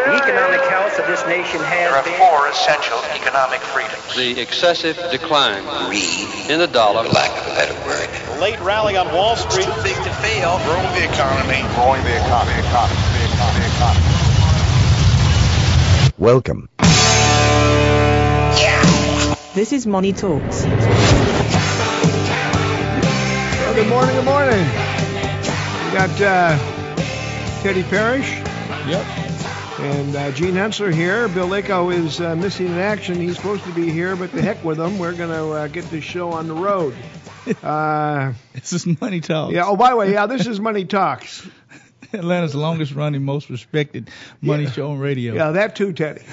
The economic health of this nation has been... There are four essential economic freedoms. The excessive decline greed in the dollar, for lack of a better word. The late rally on Wall Street. Too big to fail. Growing the economy. Welcome. This is Money Talks. Well, good morning. We got Teddy Parrish. Yep. And Gene Hensler here. Bill Lako is missing in action. He's supposed to be here, but the heck with him. We're going to get this show on the road. This is Money Talks. Yeah. Oh, by the way, this is Money Talks. Atlanta's longest running, most respected money show on radio. Yeah, that too, Teddy.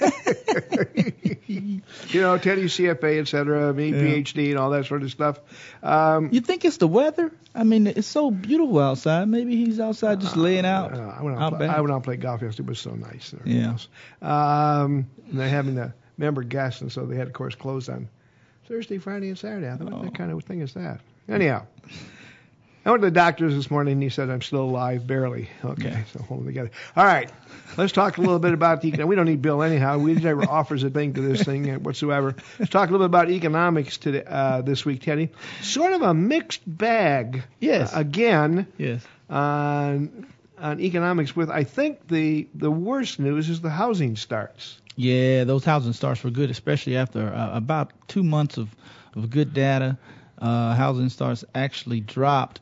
Teddy CFA, et cetera, me, PhD, and all that sort of stuff. You think it's the weather? I mean, it's so beautiful outside. Maybe he's outside just laying out. I went out and played golf yesterday. It was so nice. And yeah. And they're having the member guests, and so they had, of course, closed on Thursday, Friday, and Saturday. I thought, what kind of thing is that? Anyhow. I went to the doctor's this morning, and he said I'm still alive, barely. Okay, so hold it together. All right, let's talk a little bit about we don't need Bill anyhow. We never offers a thing to this thing whatsoever. Let's talk a little bit about economics today, this week, Teddy. Sort of a mixed bag. Yes. Again. Yes. On economics, with I think the worst news is the housing starts. Yeah, those housing starts were good, especially after about 2 months of good data. Housing starts actually dropped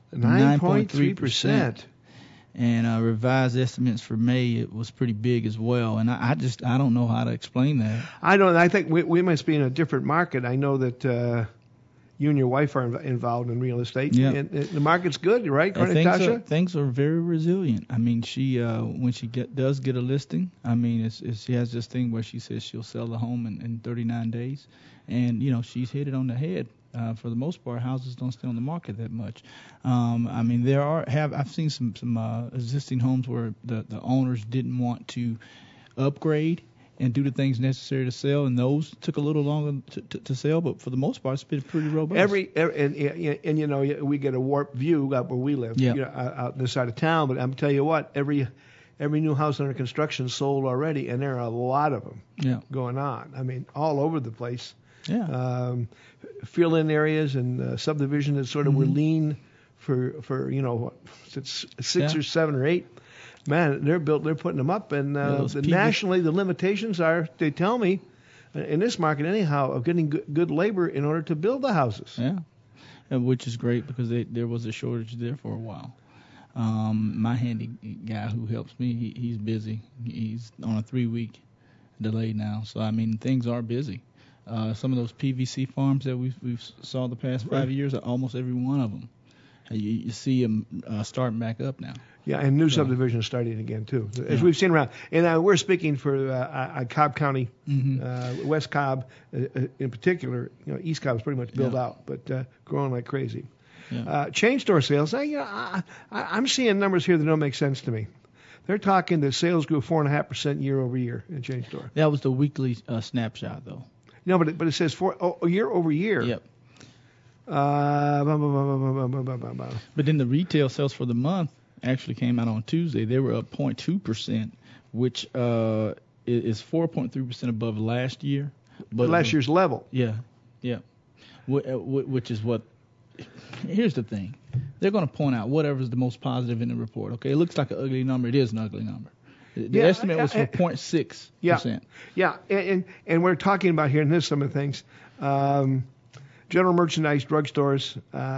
9.3%. And revised estimates for May, it was pretty big as well. And I don't know how to explain that. I think we must be in a different market. I know that you and your wife are involved in real estate. Yeah. And the market's good, right, Natasha? Things are very resilient. I mean, she when she does get a listing, I mean, she has this thing where she says she'll sell the home in 39 days. And, she's hit it on the head. For the most part, houses don't stay on the market that much. I mean, I've seen some existing homes where the owners didn't want to upgrade and do the things necessary to sell, and those took a little longer to sell. But for the most part, it's been pretty robust. We get a warped view out where we live, out this side of town. But I'm tell you what, every new house under construction sold already, and there are a lot of them going on. I mean, all over the place. Yeah. Fill-in areas and subdivision that sort of were lean for six or 7 or 8. Man, they're putting them up, and nationally the limitations are, they tell me, in this market anyhow, of getting good labor in order to build the houses. Yeah, which is great because there was a shortage there for a while. My handy guy who helps me, he's busy. He's on a 3-week delay now, so I mean things are busy. Some of those PVC farms that we've saw the past 5 years, almost every one of them, you see them starting back up now. Yeah, and new subdivisions starting again too, as we've seen around. And we're speaking for Cobb County, West Cobb in particular. East Cobb is pretty much built out, but growing like crazy. Yeah. Chain store sales. I'm seeing numbers here that don't make sense to me. They're talking that sales grew 4.5% year over year in chain store. That was the weekly snapshot, though. No, but it says year over year. Yep. But then the retail sales for the month actually came out on Tuesday. They were up 0.2%, which is 4.3% above last year. But last year's level. Yeah. Which is what. Here's the thing. They're going to point out whatever's the most positive in the report. Okay, it looks like an ugly number. It is an ugly number. The estimate was for 0.6%. Yeah, and we're talking about here, and there's some of the things. General merchandise, drugstores,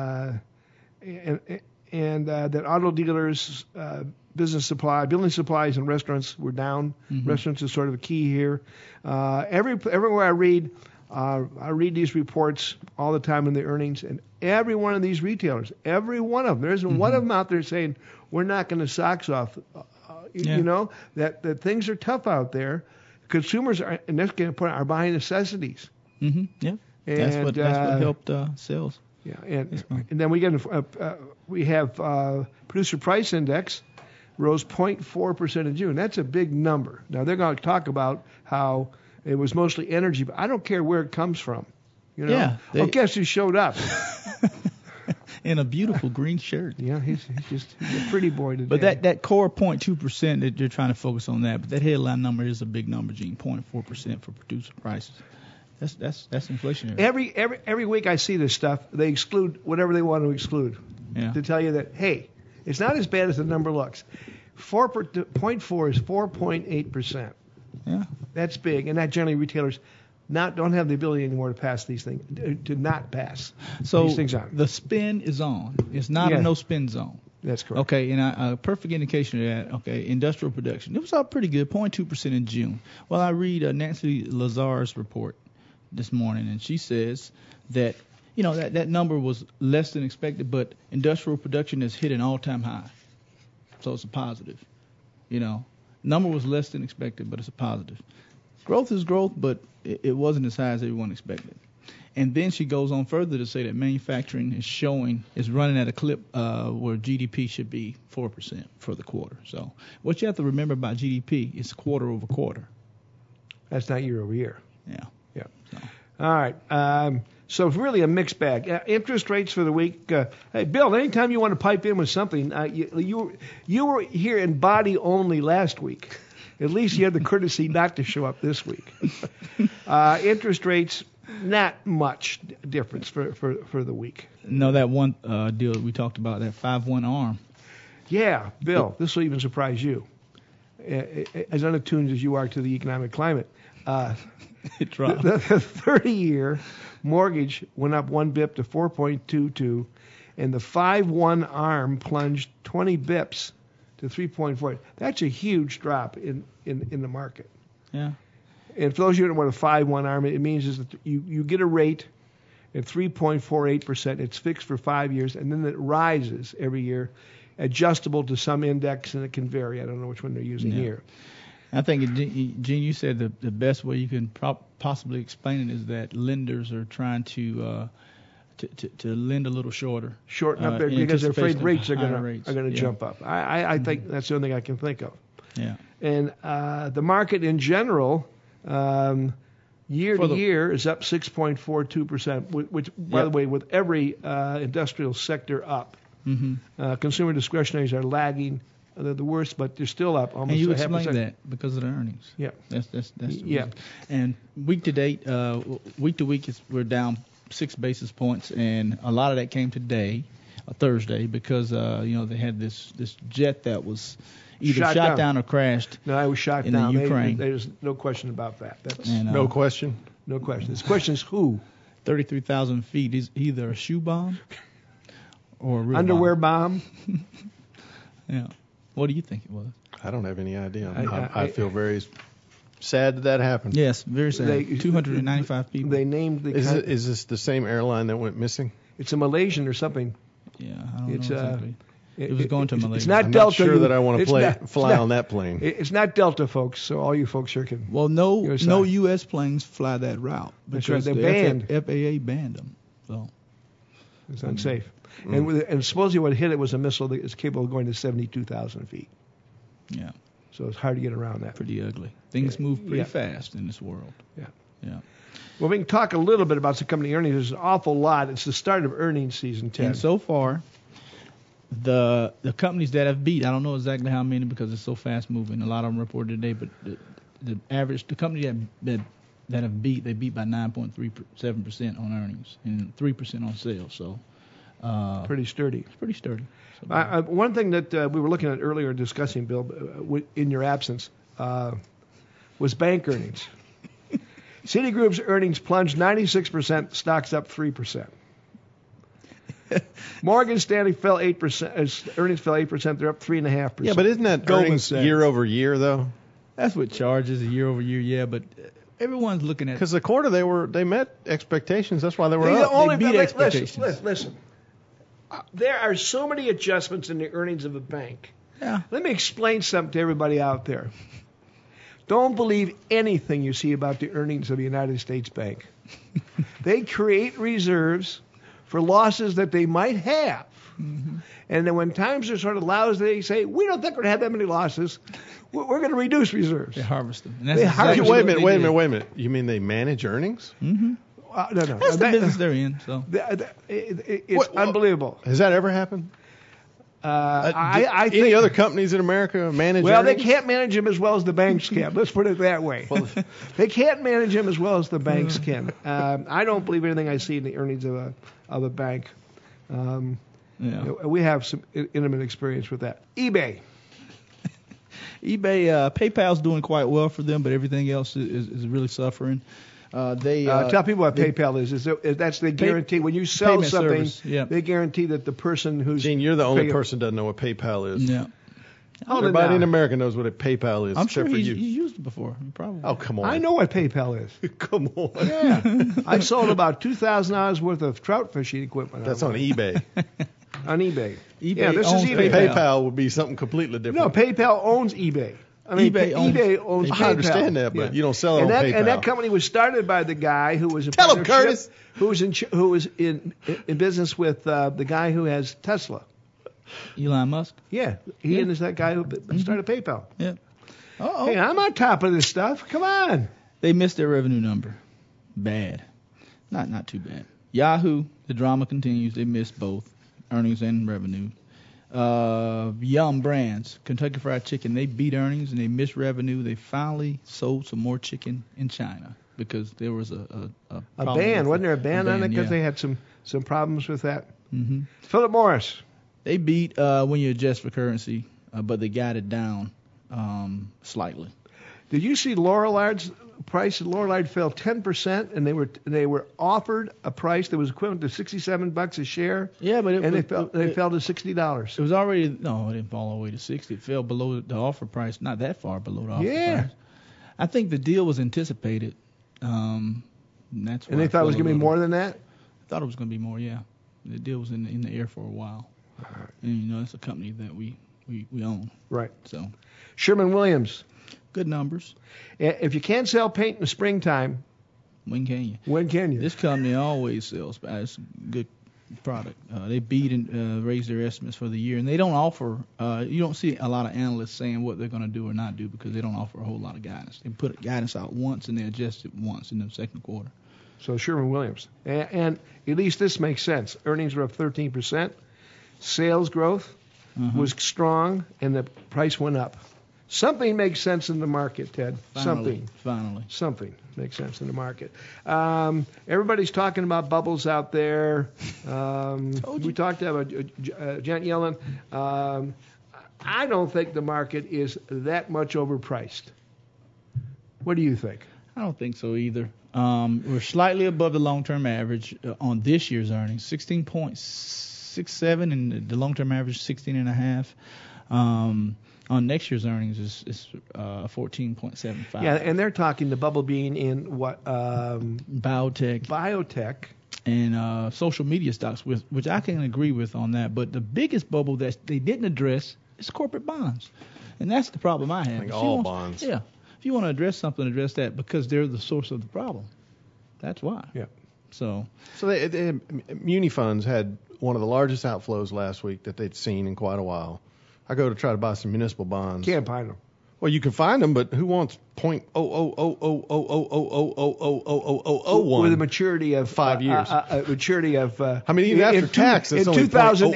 and that auto dealers, building supplies, and restaurants were down. Mm-hmm. Restaurants is sort of a key here. Everywhere I read these reports all the time in the earnings, and every one of these retailers, every one of them, there isn't one of them out there saying we're not going to socks off. That things are tough out there. Consumers are buying necessities. Mm-hmm. Yeah, that's what helped sales. Yeah, and then we have producer price index rose 0.4% in June. That's a big number. Now they're going to talk about how it was mostly energy, but I don't care where it comes from. Guess who showed up? in a beautiful green shirt. Yeah, he's a pretty boy today. But that core 0.2% that you're trying to focus on that, but that headline number is a big number, Gene. 0.4% for producer prices. That's inflationary. Every week I see this stuff. They exclude whatever they want to exclude. Yeah. To tell you that, hey, it's not as bad as the number looks. 0.4 is 4.8%. Yeah. That's big, and that generally retailers don't have the ability anymore to pass these things, to not pass these things on. The spin is on. It's not a no spin zone. That's correct. Okay, and a perfect indication of that, okay, industrial production. It was up pretty good, 0.2% in June. Well, I read Nancy Lazar's report this morning, and she says that, that number was less than expected, but industrial production has hit an all-time high. So it's a positive. Number was less than expected, but it's a positive. Growth is growth, but it wasn't as high as everyone expected. And then she goes on further to say that manufacturing is running at a clip where GDP should be 4% for the quarter. So what you have to remember about GDP is quarter over quarter. That's not year over year. Yeah. So. All right. So it's really a mixed bag. Interest rates for the week. Hey, Bill, anytime you want to pipe in with something, you were here in body only last week. At least you had the courtesy not to show up this week. Interest rates, not much difference for the week. No, that one deal we talked about, that 5-1 ARM. Yeah, Bill, this will even surprise you. As unattuned as you are to the economic climate. It dropped. The 30-year mortgage went up 1 bip to 4.22, and the 5-1 ARM plunged 20 bips to 3.4. That's a huge drop in the market. Yeah. And for those of you who don't know what a 5-1 ARM, it means is that you get a rate at 3.48%. It's fixed for 5 years, and then it rises every year, adjustable to some index, and it can vary. I don't know which one they're using here. I think, Gene, you said the best way you can possibly explain it is that lenders are trying to lend a little shorter. Shorten up there because they're afraid rates are going to Yeah. jump up. I think that's the only thing I can think of. Yeah. And the market in general, year to year, is up 6.42%, which, by the way, with every industrial sector up. Mm-hmm. Consumer discretionaries are lagging. They're the worst, but they're still up almost. And you 0.5%. explained that because of the earnings. Yeah. That's the reason. And week to date, week to week, we're down 6 basis points, and a lot of that came today, Thursday, because they had this jet that was either shot down or crashed. No, I was shot in down the Ukraine. There's no question about that. That's no question. No question. The question is who? 33,000 feet is either a shoe bomb or a real underwear bomb. bomb. Yeah. What do you think it was? I don't have any idea. I feel very sad that happened. Yes, very sad. 295 people. They named the. Is this the same airline that went missing? It's a Malaysian or something. Yeah, I don't know exactly. It was going to Malaysia. It's not I'm Delta. not sure that I want to fly on that plane. It's not Delta, folks. So all you folks here can. Well, no U.S. planes fly that route. That's right. They're the banned. FAA banned them. So it's unsafe. And supposedly what hit it was a missile that is capable of going to 72,000 feet. Yeah. So it's hard to get around that. Pretty ugly. Things move pretty fast in this world. Yeah. Yeah. Well, we can talk a little bit about some company earnings. There's an awful lot. It's the start of earnings season, Ted. And so far, the companies that have beat, I don't know exactly how many because it's so fast moving. A lot of them reported today, but the company that have beat, they beat by 9.37% on earnings and 3% on sales. So pretty sturdy. It's pretty sturdy. One thing that we were looking at earlier discussing, Bill, in your absence, was bank earnings. Citigroup's earnings plunged 96%, stocks up 3%. Morgan Stanley fell 8%. Earnings fell 8%. They're up 3.5%. Yeah, but isn't that earnings year over year though? That's what charges year over year. Yeah, but everyone's looking at because the quarter they met expectations. That's why they were up. They beat expectations. Listen. There are so many adjustments in the earnings of a bank. Yeah. Let me explain something to everybody out there. Don't believe anything you see about the earnings of the United States Bank. They create reserves for losses that they might have. Mm-hmm. And then when times are sort of lousy, they say, we don't think we're going to have that many losses. We're going to reduce reserves. They harvest them. Wait a minute. You mean they manage earnings? Mm-hmm. No. That's the business they're in. So It's unbelievable. Has that ever happened? I think any other companies in America manage? Well, they earnings? can't manage them as well as the banks can. Let's put it that way. They can't manage them as well as the banks can. I don't believe anything I see in the earnings of a bank. We have some intimate experience with that. eBay, PayPal's doing quite well for them, but everything else is really suffering. Tell people what PayPal is. That's they guarantee when you sell payment something, service, yeah. they guarantee that the person who's Gene, you're the only person that doesn't know what PayPal is. Yeah. Everybody in America knows what a PayPal is, I'm except sure for he's you. used it before. Probably. Oh, come on. I know what PayPal is. Come on. Yeah, I sold about $2,000 worth of trout fishing equipment. That's on eBay. On eBay. eBay Yeah, this is owns eBay. PayPal would be something completely different. No, PayPal owns eBay. I mean, eBay owns PayPal. I understand that, but you don't sell it on PayPal. And that company was started by the guy who was in Tell him, partnership- Curtis. who was in business with the guy who has Tesla. Elon Musk. Yeah, he is that guy who started PayPal. Yeah. Oh. Hey, I'm on top of this stuff. Come on. They missed their revenue number. Bad. Not too bad. Yahoo, the drama continues. They missed both earnings and revenue. Yum Brands, Kentucky Fried Chicken, they beat earnings and they missed revenue. They finally sold some more chicken in China because there was a problem ban. with Wasn't there a ban on it because yeah. they had some problems with that? Mm-hmm. Philip Morris. They beat when you adjust for currency, but they got it down slightly. Did you see Lorillard's price? Lorillard fell 10%, and they were offered a price that was equivalent to $67 a share. Yeah, but they fell to $60. It was already it didn't fall all the way to 60. It fell below the offer price, not that far below the offer price. I think the deal was anticipated. That's why and they thought it was going to be more than that. I thought it was going to be more. Yeah, the deal was in the air for a while. Right. And it's a company that we own. Right. So Sherwin-Williams. Good numbers. If you can't sell paint in the springtime, when can you? When can you? This company always sells. It's a good product. They beat and raised their estimates for the year, and they don't offer. You don't see a lot of analysts saying what they're going to do or not do because they don't offer a whole lot of guidance. They put guidance out once and they adjust it once in the second quarter. So Sherwin-Williams, and at least this makes sense. Earnings were up 13%. Sales growth was strong, and the price went up. Something makes sense in the market, Ted. Finally. Something makes sense in the market. Everybody's talking about bubbles out there. We talked about Janet Yellen. I don't think the market is that much overpriced. What do you think? I don't think so either. We're slightly above the long-term average on this year's earnings, 16.67, and the long-term average 16.5. On next year's earnings is 14.75. Yeah, and they're talking the bubble being in what? Biotech. And social media stocks, which I can agree with on that. But the biggest bubble that they didn't address is corporate bonds. And that's the problem I have. Like all bonds. Yeah. If you want to address something, address that because they're the source of the problem. That's why. Yeah. So muni funds had one of the largest outflows last week that they'd seen in quite a while. I go to try to buy some municipal bonds. Can't find them. Well, you can find them, but who wants .00000000001 with a maturity of 5 years? A maturity of I mean, even after tax, in it's only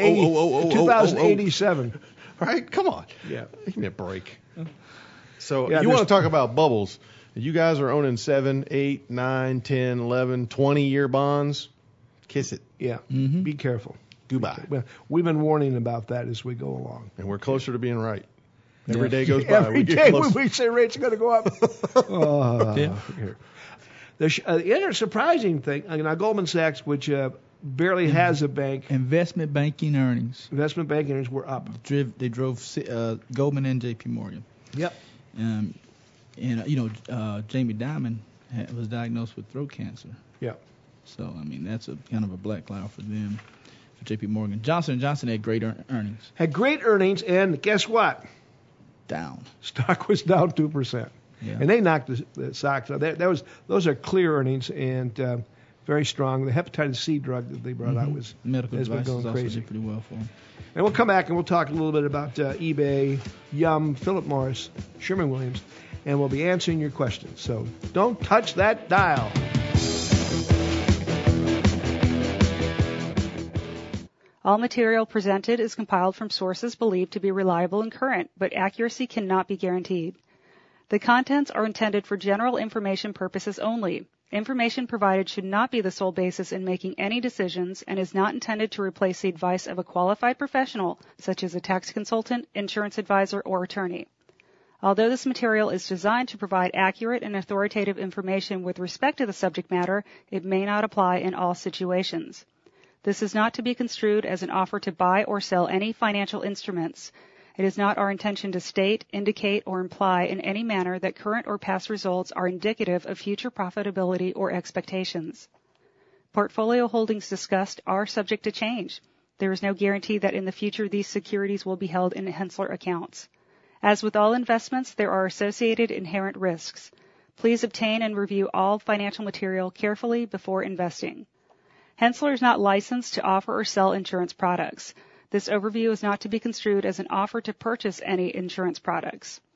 2087. Right? Come on. Yeah. Give me a break. So Yeah, you want to talk about bubbles? You guys are owning 7, 8, 9, 10, 11, 20-year bonds. Kiss it. Yeah. Mm-hmm. Be careful. Goodbye. Well, we've been warning about that as we go along. And we're closer to being right. Every day goes by. Every day we say rates are going to go up. The surprising thing, now Goldman Sachs, which barely has a bank. Investment banking earnings. Investment banking earnings were up. They drove Goldman and J.P. Morgan. Yep. And Jamie Dimon was diagnosed with throat cancer. Yeah. So I mean that's a kind of a black cloud for them. For J.P. Morgan, Johnson & Johnson had great earnings. Had great earnings, and guess what? Down. Stock was down 2%. Yeah. And they knocked the stocks out. Those are clear earnings and very strong. The hepatitis C drug that they brought out has been going crazy. Did pretty well for them. And we'll come back and we'll talk a little bit about eBay, Yum, Philip Morris, Sherwin-Williams, and we'll be answering your questions. So don't touch that dial. All material presented is compiled from sources believed to be reliable and current, but accuracy cannot be guaranteed. The contents are intended for general information purposes only. Information provided should not be the sole basis in making any decisions and is not intended to replace the advice of a qualified professional, such as a tax consultant, insurance advisor, or attorney. Although this material is designed to provide accurate and authoritative information with respect to the subject matter, it may not apply in all situations. This is not to be construed as an offer to buy or sell any financial instruments. It is not our intention to state, indicate, or imply in any manner that current or past results are indicative of future profitability or expectations. Portfolio holdings discussed are subject to change. There is no guarantee that in the future these securities will be held in Henssler accounts. As with all investments, there are associated inherent risks. Please obtain and review all financial material carefully before investing. Henssler is not licensed to offer or sell insurance products. This overview is not to be construed as an offer to purchase any insurance products.